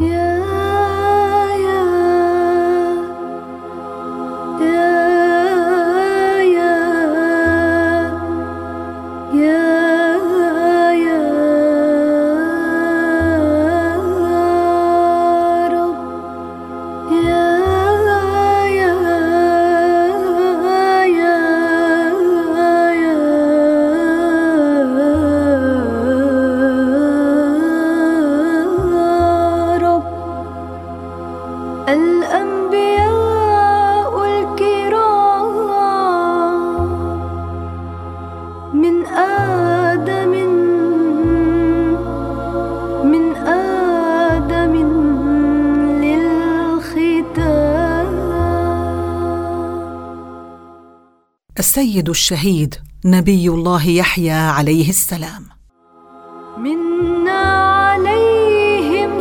السيد الشهيد نبي الله يحيى عليه السلام. منا عليهم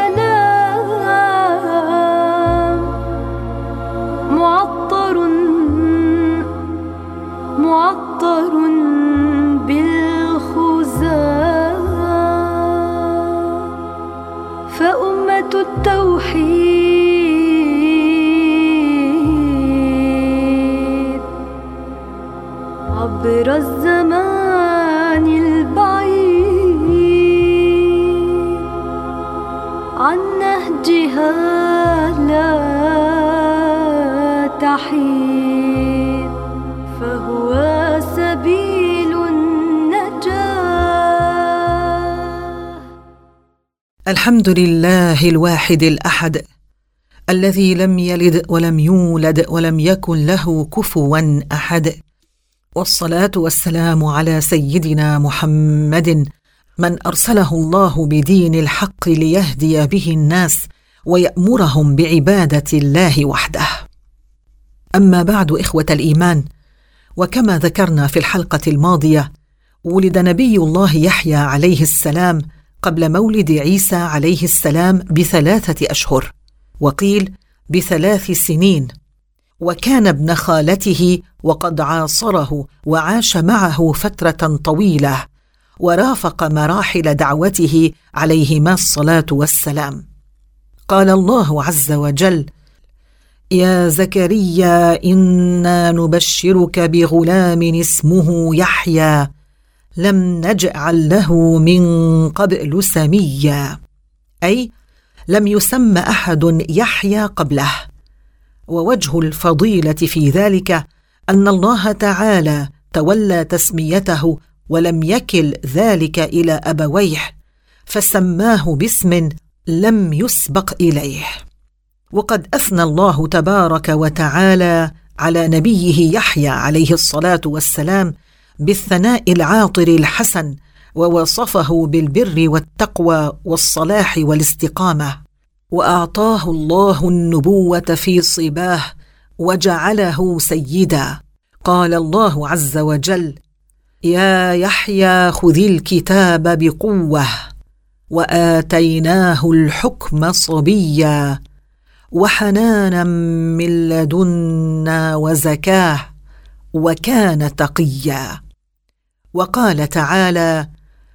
سلام معطر بالخزام، فأمة التوحيد عبر الزمان البعيد عن نهجها لا تحيد، فهو سبيل النجاة. الحمد لله الواحد الأحد الذي لم يلد ولم يولد ولم يكن له كفوا أحد، والصلاة والسلام على سيدنا محمد من أرسله الله بدين الحق ليهدي به الناس ويأمرهم بعبادة الله وحده. أما بعد، إخوة الإيمان، وكما ذكرنا في الحلقة الماضية، ولد نبي الله يحيى عليه السلام قبل مولد عيسى عليه السلام ب3 أشهر، وقيل ب3 سنين، وكان ابن خالته وقد عاصره وعاش معه فترة طويلة، ورافق مراحل دعوته عليهما الصلاة والسلام. قال الله عز وجل: يا زكريا إنا نبشرك بغلام اسمه يحيى لم نجعل له من قبل سميا، أي لم يسمى أحد يحيى قبله. ووجه الفضيلة في ذلك أن الله تعالى تولى تسميته ولم يكل ذلك إلى أبويه، فسماه باسم لم يسبق إليه. وقد أثنى الله تبارك وتعالى على نبيه يحيى عليه الصلاة والسلام بالثناء العاطر الحسن، ووصفه بالبر والتقوى والصلاح والاستقامة، وأعطاه الله النبوة في صباه وجعله سيدا. قال الله عز وجل: يا يحيى خذ الكتاب بقوة وآتيناه الحكم صبيا وحنانا من لدنا وزكاة وكان تقيا. وقال تعالى: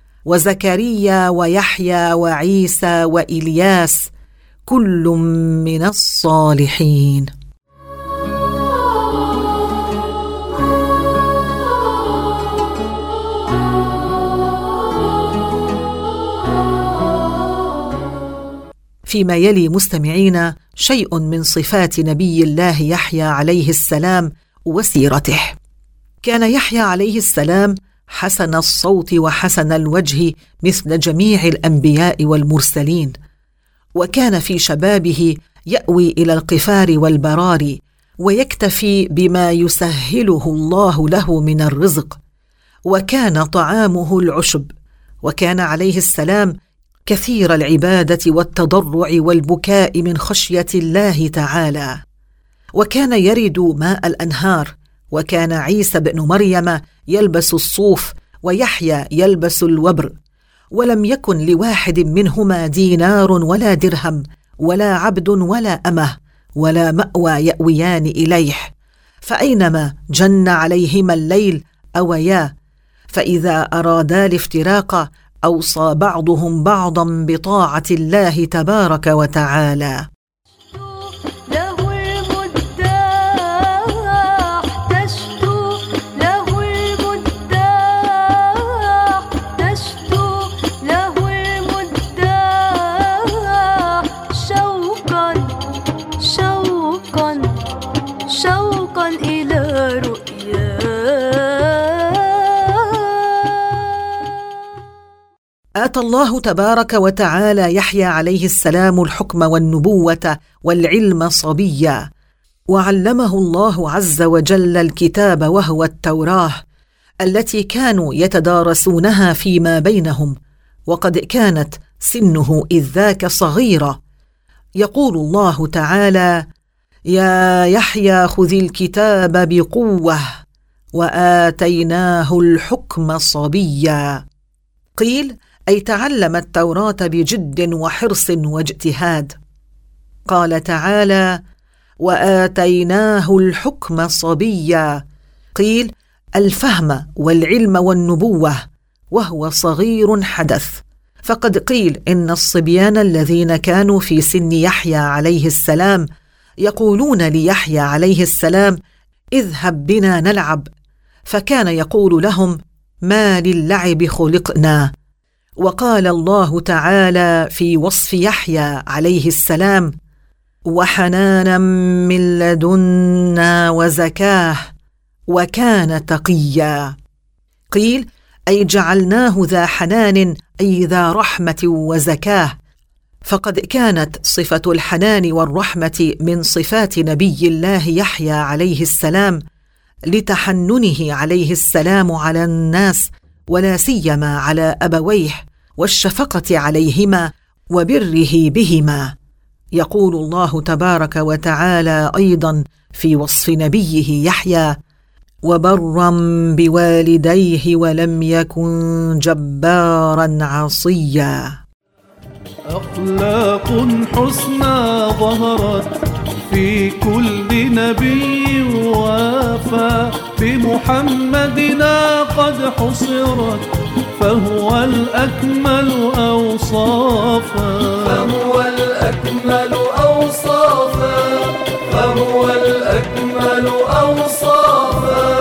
وزكريا ويحيى وعيسى وإلياس كل من الصالحين. فيما يلي مستمعين شيء من صفات نبي الله يحيى عليه السلام وسيرته. كان يحيى عليه السلام حسن الصوت وحسن الوجه مثل جميع الأنبياء والمرسلين، وكان في شبابه يأوي إلى القفار والبرار، ويكتفي بما يسهله الله له من الرزق، وكان طعامه العشب. وكان عليه السلام كثير العبادة والتضرع والبكاء من خشية الله تعالى، وكان يرد ماء الأنهار. وكان عيسى بن مريم يلبس الصوف ويحيى يلبس الوبر، ولم يكن لواحد منهما دينار ولا درهم ولا عبد ولا أمه ولا مأوى يأويان إليه، فأينما جن عليهما الليل أويا، فإذا أرادا الافتراق أوصى بعضهم بعضا بطاعة الله تبارك وتعالى. شوقا إلى رؤيا. آتى الله تبارك وتعالى يحيى عليه السلام الحكم والنبوة والعلم صبيا، وعلمه الله عز وجل الكتاب وهو التوراة التي كانوا يتدارسونها فيما بينهم، وقد كانت سنه إذ ذاك صغيرة. يقول الله تعالى: يا يحيى خذ الكتاب بقوة وآتيناه الحكم صبيا. قيل أي تعلم التوراة بجد وحرص واجتهاد. قال تعالى: وآتيناه الحكم صبيا. قيل الفهم والعلم والنبوة وهو صغير حدث، فقد قيل إن الصبيان الذين كانوا في سن يحيى عليه السلام يقولون ليحيى عليه السلام: اذهب بنا نلعب، فكان يقول لهم: ما للعب خلقنا. وقال الله تعالى في وصف يحيى عليه السلام: وحنانا من لدنا وزكاه وكان تقيا. قيل أي جعلناه ذا حنان أي ذا رحمة وزكاه، فقد كانت صفة الحنان والرحمة من صفات نبي الله يحيى عليه السلام لتحننه عليه السلام على الناس، ولا سيما على أبويه، والشفقة عليهما وبره بهما. يقول الله تبارك وتعالى أيضا في وصف نبيه يحيى: وبرا بوالديه ولم يكن جبارا عصيا. أخلاق حسنى ظهرت في كل نبي وافى، بمحمدنا قد حصرت فهو الأكمل أوصافا، فهو الأكمل أوصافا، فهو الأكمل أوصافا.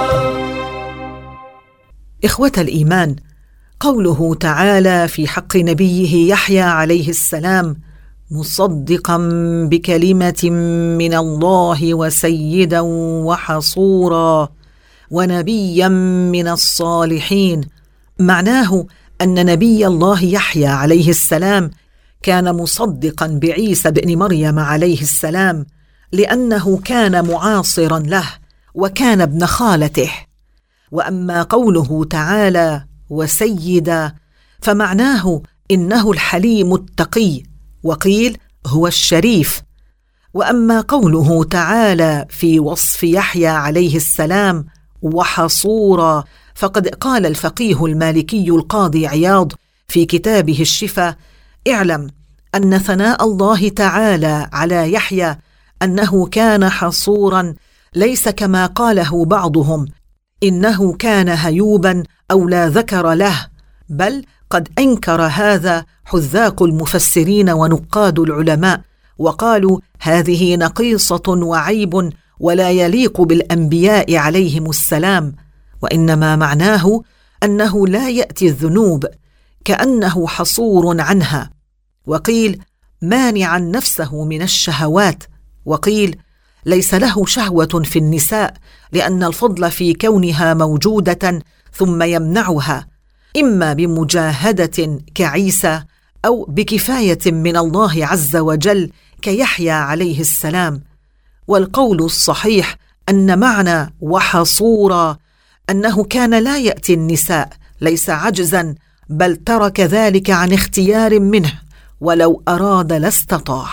إخوة الإيمان، قوله تعالى في حق نبيه يحيى عليه السلام: مصدقا بكلمة من الله وسيدا وحصورا ونبيا من الصالحين، معناه أن نبي الله يحيى عليه السلام كان مصدقا بعيسى بن مريم عليه السلام، لأنه كان معاصرا له وكان ابن خالته. وأما قوله تعالى وسيدا فمعناه إنه الحليم التقي، وقيل هو الشريف. وأما قوله تعالى في وصف يحيى عليه السلام وحصورا فقد قال الفقيه المالكي القاضي عياض في كتابه الشفا: اعلم أن ثناء الله تعالى على يحيى أنه كان حصورا ليس كما قاله بعضهم إنه كان هيوبا أو لا ذكر له، بل قد أنكر هذا حذاق المفسرين ونقاد العلماء، وقالوا هذه نقيصة وعيب ولا يليق بالأنبياء عليهم السلام، وإنما معناه أنه لا يأتي الذنوب، كأنه حصور عنها. وقيل مانعا نفسه من الشهوات، وقيل ليس له شهوة في النساء، لأن الفضل في كونها موجودة ثم يمنعها، إما بمجاهدة كعيسى أو بكفاية من الله عز وجل كيحيى عليه السلام. والقول الصحيح أن معنى وحصورا أنه كان لا يأتي النساء، ليس عجزا، بل ترك ذلك عن اختيار منه، ولو أراد لاستطاع.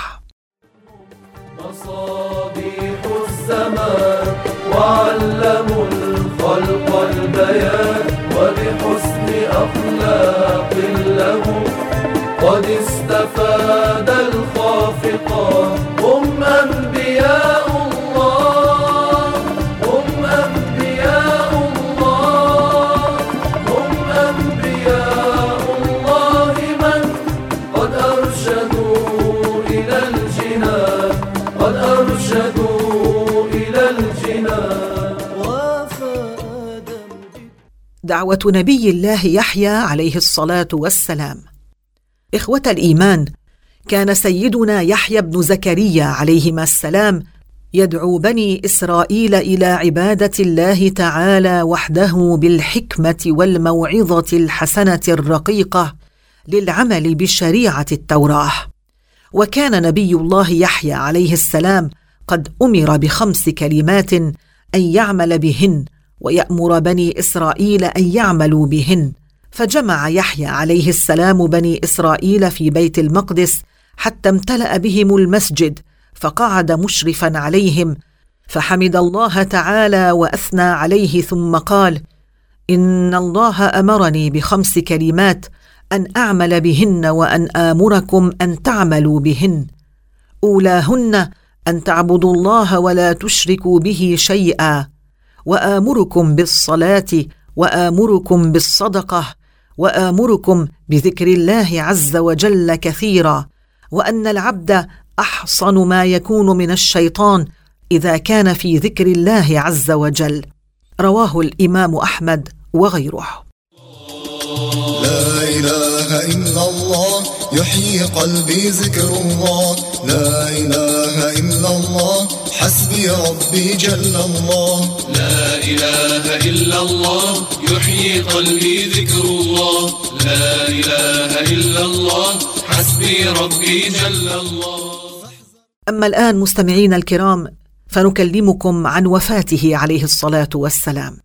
مصابيح الزمان وعلموا الخلق البيان، وبحسن أخلاق له قد استفاد الخافقان. هم أنبياء الله، هم أنبياء الله، هم أنبياء دعوة نبي الله يحيى عليه الصلاة والسلام. إخوة الإيمان، كان سيدنا يحيى بن زكريا عليهما السلام يدعو بني إسرائيل إلى عبادة الله تعالى وحده بالحكمة والموعظة الحسنة الرقيقة للعمل بشريعة التوراة. وكان نبي الله يحيى عليه السلام قد أمر ب5 كلمات أن يعمل بهن ويأمر بني إسرائيل أن يعملوا بهن. فجمع يحيى عليه السلام بني إسرائيل في بيت المقدس حتى امتلأ بهم المسجد، فقعد مشرفا عليهم فحمد الله تعالى وأثنى عليه، ثم قال: إن الله أمرني ب5 كلمات أن أعمل بهن وأن آمركم أن تعملوا بهن. أولاهن أن تعبدوا الله ولا تشركوا به شيئا، وآمركم بالصلاة، وآمركم بالصدقة، وآمركم بذكر الله عز وجل كثيرا، وأن العبد أحصن ما يكون من الشيطان إذا كان في ذكر الله عز وجل. رواه الإمام أحمد وغيره. لا إله إلا الله يحيي قلبي ذكر الله، لا إله إلا الله حسبي ربي جل الله، لا إله إلا الله يحيي قلبي ذكر الله، لا إله إلا الله حسبي ربي جل الله. أما الآن مستمعين الكرام، فنكلمكم عن وفاته عليه الصلاة والسلام.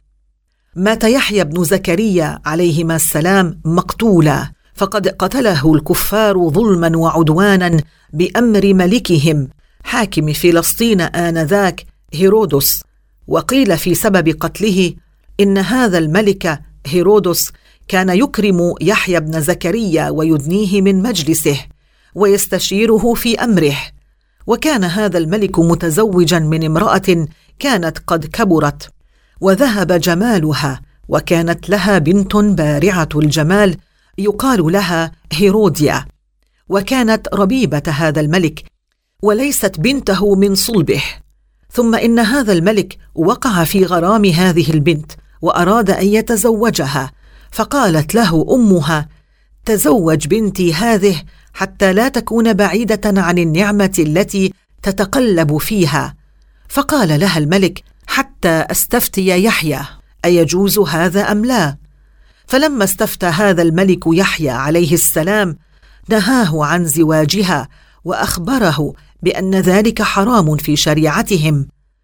مات يحيى بن زكريا عليهما السلام مقتولا، فقد قتله الكفار ظلما وعدوانا بأمر ملكهم حاكم فلسطين آنذاك هيرودس. وقيل في سبب قتله إن هذا الملك هيرودس كان يكرم يحيى بن زكريا ويدنيه من مجلسه ويستشيره في أمره. وكان هذا الملك متزوجا من امرأة كانت قد كبرت وذهب جمالها، وكانت لها بنت بارعة الجمال يقال لها هيروديا، وكانت ربيبة هذا الملك وليست بنته من صلبه. ثم إن هذا الملك وقع في غرام هذه البنت وأراد أن يتزوجها، فقالت له أمها: تزوج بنتي هذه حتى لا تكون بعيدة عن النعمة التي تتقلب فيها. فقال لها الملك: حتى أستفتي يحيى أيجوز هذا أم لا؟ فلما استفتى هذا الملك يحيى عليه السلام نهاه عن زواجها وأخبره بأن ذلك حرام في شريعتهم.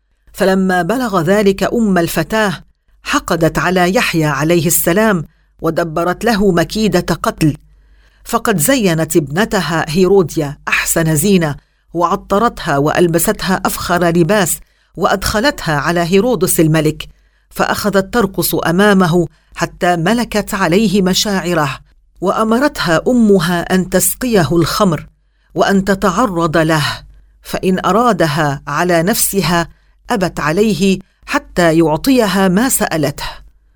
فلما بلغ ذلك الفتاة حقدت على يحيى عليه السلام ودبرت له مكيدة قتل، فقد زينت ابنتها هيروديا أحسن زينة وعطرتها وألبستها أفخر لباس وأدخلتها على هيرودس الملك، فأخذت ترقص أمامه حتى ملكت عليه مشاعره، وأمرتها أمها أن تسقيه الخمر وأن تتعرض له، فإن أرادها على نفسها أبت عليه حتى يعطيها ما سألته.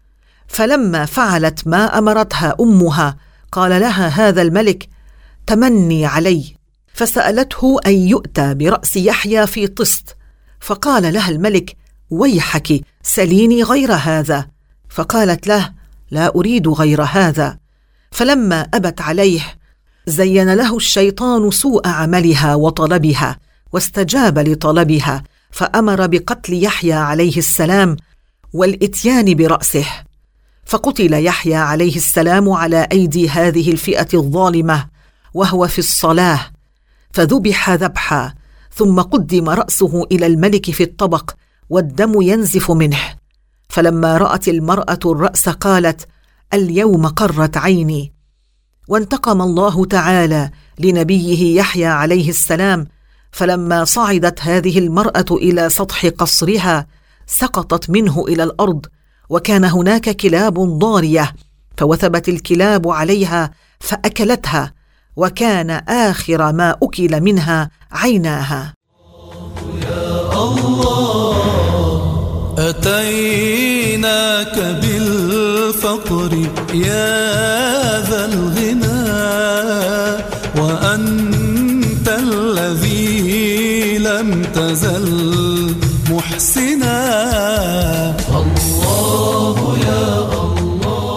فلما فعلت ما أمرتها أمها قال لها هذا الملك: تمني علي. فسألته أن يؤتى برأس يحيى في طست، فقال لها الملك: ويحك سليني غير هذا. فقالت له: لا أريد غير هذا. فلما أبت عليه زين له الشيطان سوء عملها وطلبها، واستجاب لطلبها، فأمر بقتل يحيى عليه السلام والإتيان برأسه. فقتل يحيى عليه السلام على أيدي هذه الفئة الظالمة وهو في الصلاة، فذبح ذبحا، ثم قدم رأسه إلى الملك في الطبق والدم ينزف منه. فلما رأت المرأة الرأس قالت: اليوم قرت عيني. وانتقم الله تعالى لنبيه يحيى عليه السلام، فلما صعدت هذه المرأة إلى سطح قصرها سقطت منه إلى الأرض، وكان هناك كلاب ضارية، فوثبت الكلاب عليها فأكلتها، وكان آخر ما أكل منها عيناها. يا الله أتيناك بالفقر يا ذا الغنى، وأنت الذي لم تزل محسنا. الله يا الله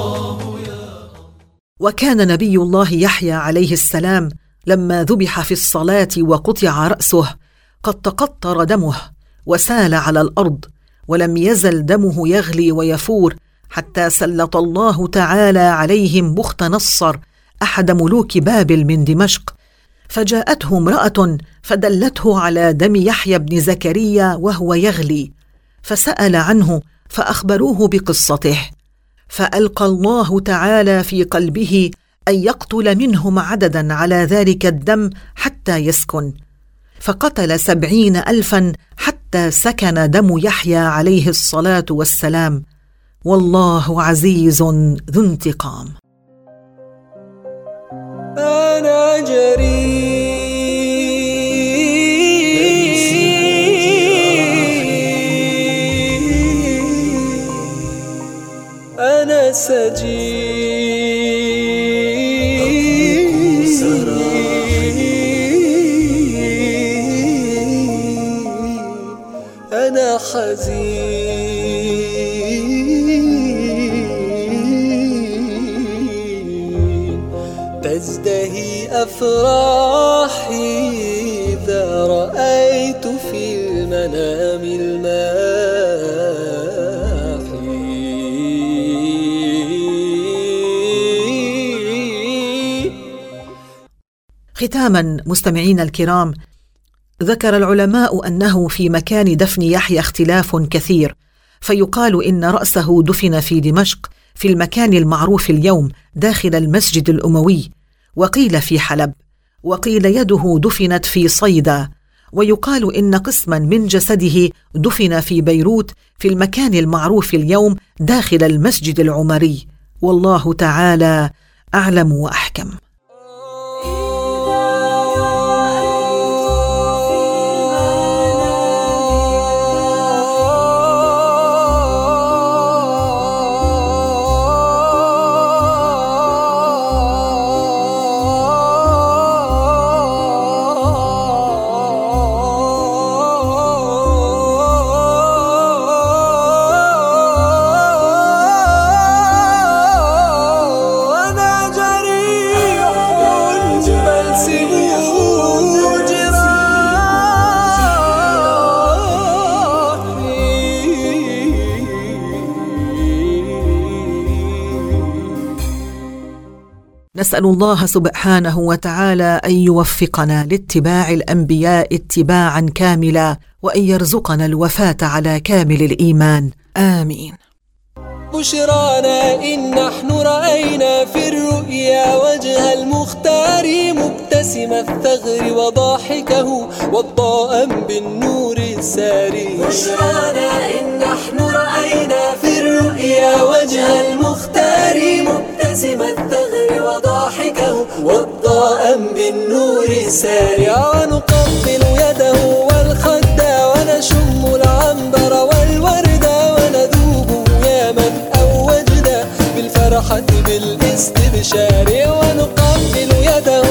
وكان نبي الله يحيى عليه السلام لما ذبح في الصلاة وقطع رأسه قد تقطر دمه وسال على الأرض، ولم يزل دمه يغلي ويفور حتى سلط الله تعالى عليهم بخت نصر أحد ملوك بابل من دمشق، فجاءته امرأة فدلته على دم يحيى بن زكريا وهو يغلي، فسأل عنه فأخبروه بقصته، فألقى الله تعالى في قلبه أن يقتل منهم عددا على ذلك الدم حتى يسكن، فقتل 70,000 حتى سكن دم يحيى عليه الصلاة والسلام، والله عزيز ذو انتقام. أنا جريء، أنا سجين، أنا حزين، تزدهي أفراحي إذا رأيت في المنام ختاما مستمعينا الكرام، ذكر العلماء أنه في مكان دفن يحيى اختلاف كثير، فيقال إن رأسه دفن في دمشق في المكان المعروف اليوم داخل المسجد الأموي، وقيل في حلب، وقيل يده دفنت في صيدا، ويقال إن قسما من جسده دفن في بيروت في المكان المعروف اليوم داخل المسجد العمري، والله تعالى أعلم وأحكم. نسأل الله سبحانه وتعالى أن يوفقنا لاتباع الأنبياء اتباعا كاملا، وأن يرزقنا الوفاة على كامل الإيمان، آمين. بشرانا إن نحن رأينا في الرؤيا وجه المختار مبتسم الثغر وضاحكه وضاء بالنور الساري. بشرانا إن نحن رأينا في الرؤيا وجه المختار مبتسم الثغر وضاحكه وضاء بالنور الساري. ونقبل يده والخد ونشم العنبر والورد ونذوب يا من أوجد بالفرحة بالاستبشار. ونقبل يده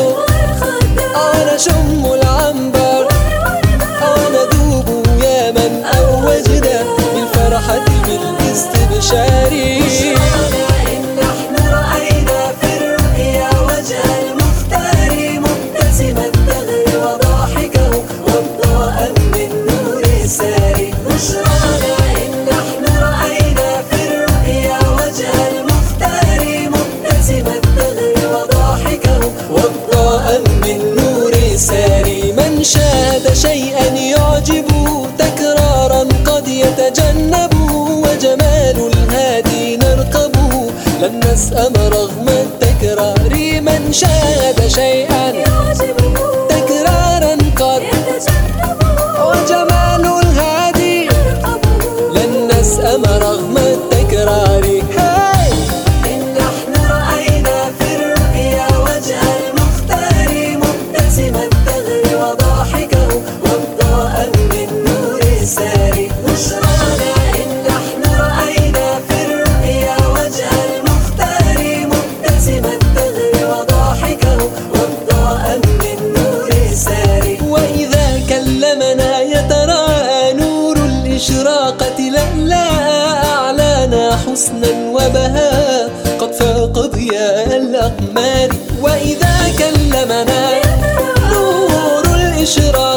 ونشم العنبر ونذوب يا من أوجد بالفرحة بالاستبشار. من شاهد شيئا يعجبه تكرارا قد يتجنبه وجمال الهادي نرقبه لن نسأم رغم التكرار. من شاهد شيئا يعجبه تكرارا قد يتجنبه وجمال الهادي نرقبه لن نسأم رغم التكرار. من ضياء الأقمار. وإذا كلمنا نور الإشراق